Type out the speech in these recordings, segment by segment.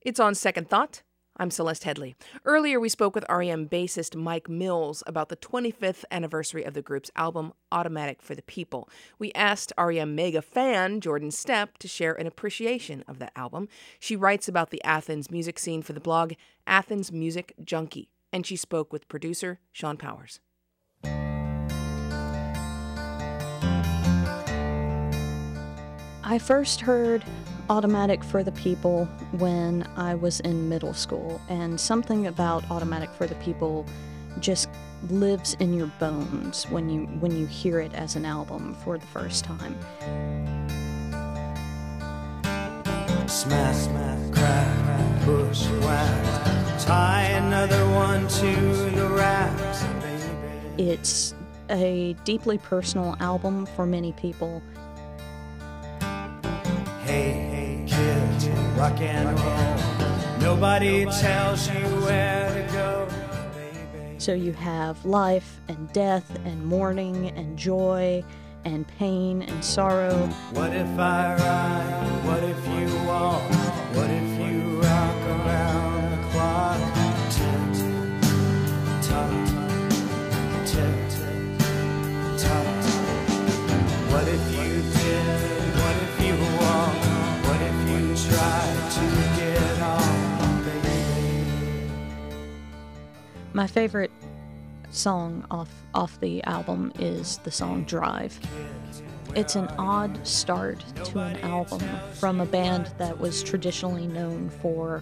It's On Second Thought. I'm Celeste Headley. Earlier, we spoke with REM bassist Mike Mills about the 25th anniversary of the group's album, Automatic for the People. We asked REM mega fan Jordan Stepp to share an appreciation of that album. She writes about the Athens music scene for the blog Athens Music Junkie, and she spoke with producer Sean Powers. I first heard Automatic for the People when I was in middle school, and something about Automatic for the People just lives in your bones when you hear it as an album for the first time. Smack, smack, crack, push, whack, tie another one to the racks, baby. It's a deeply personal album for many people. Hey, kids, rock and roll. Nobody tells you where to go, baby. So you have life and death and mourning and joy and pain and sorrow. What if I ride? What if you walk? What if you rock around the clock? Tick, tock, tick, tock. What if you did? What if you walk? What if you tried to get off, baby? My favorite song off the album is the song Drive. It's an odd start to an album from a band that was traditionally known for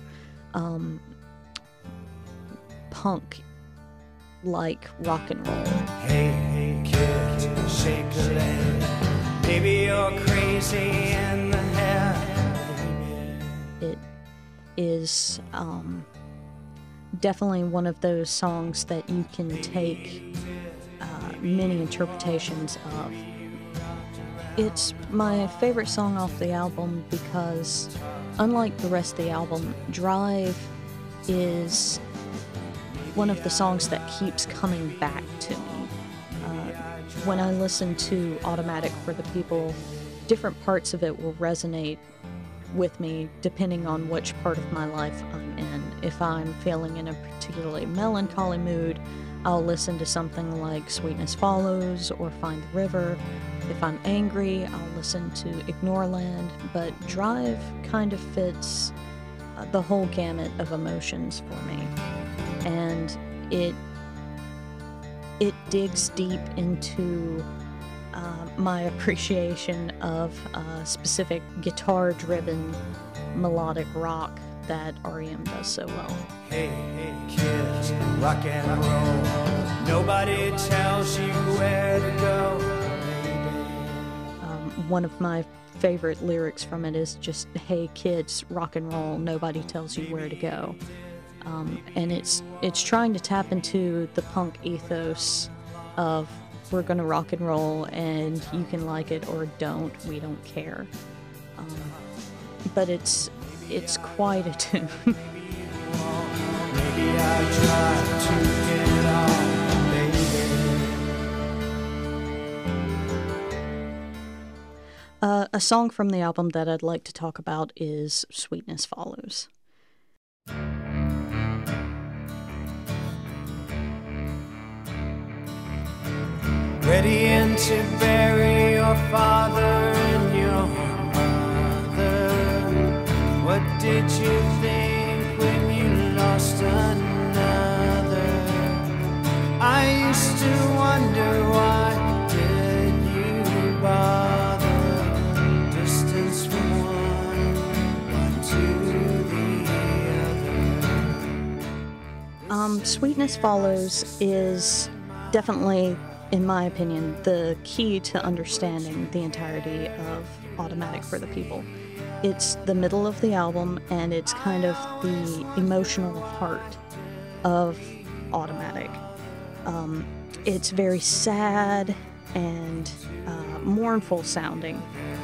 punk-like rock and roll. Hey, kid, shake a leg. Maybe you're crazy in the head. It is definitely one of those songs that you can take many interpretations of. It's my favorite song off the album because, unlike the rest of the album, Drive is one of the songs that keeps coming back to me. When I listen to Automatic for the People, different parts of it will resonate with me depending on which part of my life I'm in. If I'm feeling in a particularly melancholy mood, I'll listen to something like Sweetness Follows or Find the River. If I'm angry, I'll listen to Ignoreland. But Drive kind of fits the whole gamut of emotions for me. And it digs deep into my appreciation of specific guitar-driven melodic rock that REM does so well. Hey, kids, rock and roll. Nobody tells you where to go, baby. One of my favorite lyrics from it is just, "Hey kids, rock and roll. Nobody tells you where to go." And it's trying to tap into the punk ethos of we're gonna rock and roll and you can like it or don't, we don't care. But it's quite a tune. Maybe I tried to get off, baby. A song from the album that I'd like to talk about is Sweetness Follows. Ready in to bury your father and your mother. What did you think when you lost another? I used to wonder why did you bother? Distance from one to the other. Sweetness Follows is definitely, in my opinion, the key to understanding the entirety of Automatic for the People. It's the middle of the album, and it's kind of the emotional heart of Automatic. It's very sad and mournful sounding.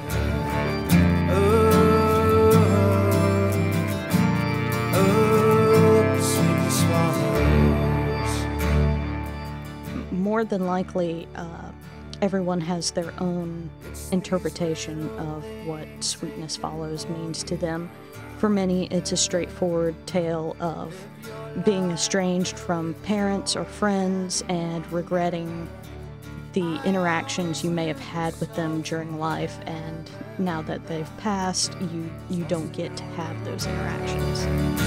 More than likely, everyone has their own interpretation of what Sweetness Follows means to them. For many, it's a straightforward tale of being estranged from parents or friends and regretting the interactions you may have had with them during life, and now that they've passed, you don't get to have those interactions.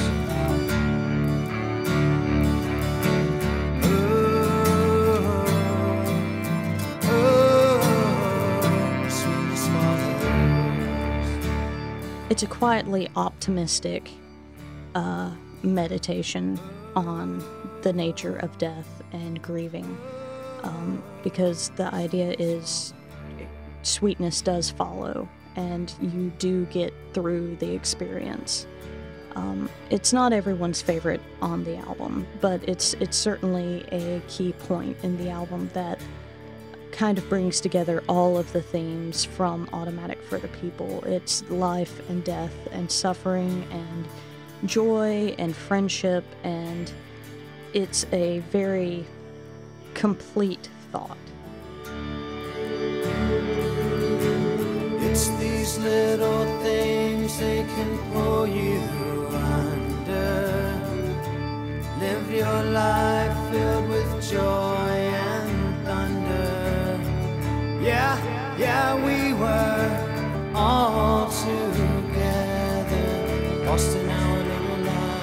It's a quietly optimistic meditation on the nature of death and grieving, because the idea is sweetness does follow, and you do get through the experience. It's not everyone's favorite on the album, but it's certainly a key point in the album that kind of brings together all of the themes from Automatic for the People. It's life and death and suffering and joy and friendship, and it's a very complete thought. It's these little things, they can pull you under. Live your life filled with joy and thunder. Yeah, we were all together, lost in our little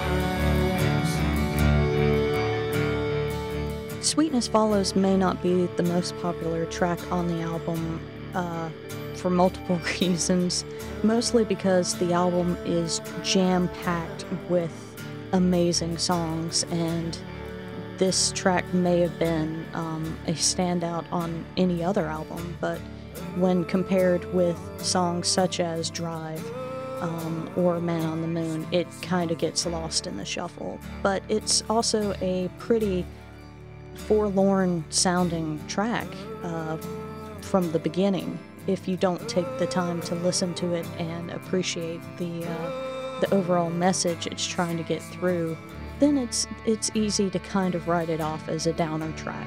lives. Sweetness Follows may not be the most popular track on the album for multiple reasons, mostly because the album is jam-packed with amazing songs, and this track may have been a standout on any other album, but when compared with songs such as Drive or Man on the Moon, it kind of gets lost in the shuffle. But it's also a pretty forlorn sounding track from the beginning. If you don't take the time to listen to it and appreciate the overall message it's trying to get through, then it's easy to kind of write it off as a downer track.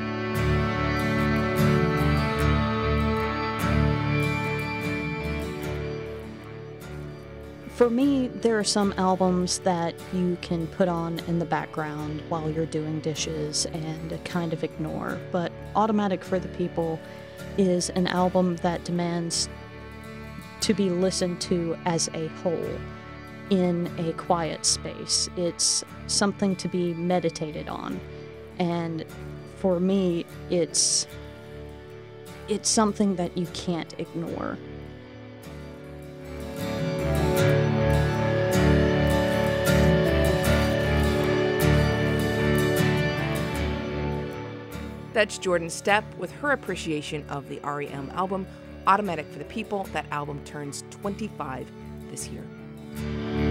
For me, there are some albums that you can put on in the background while you're doing dishes and kind of ignore, but Automatic for the People is an album that demands to be listened to as a whole in a quiet space. It's something to be meditated on, and for me, it's something that you can't ignore. That's Jordan Stepp with her appreciation of the REM album, Automatic for the People. That album turns 25 this year.